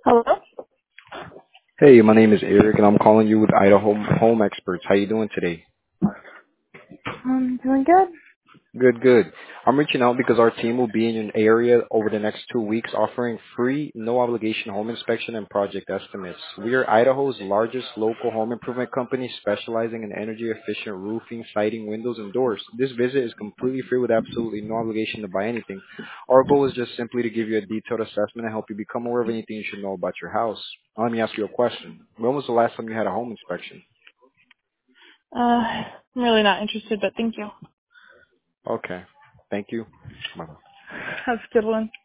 Hello? Hey, my name is Eric, and I'm calling you with Idaho Home Experts. How you doing today? I'm doing good. Good, good. I'm reaching out because our team will be in an area over the next 2 weeks offering free, no obligation home inspection and project estimates. We are Idaho's largest local home improvement company specializing in energy efficient roofing, siding, windows, and doors. This visit is completely free with absolutely no obligation to buy anything. Our goal is just simply to give you a detailed assessment and help you become aware of anything you should know about your house. Now, let me ask you a question. When was the last time you had a home inspection? I'm really not interested, but thank you. Okay. Thank you. Bye. Have a good one.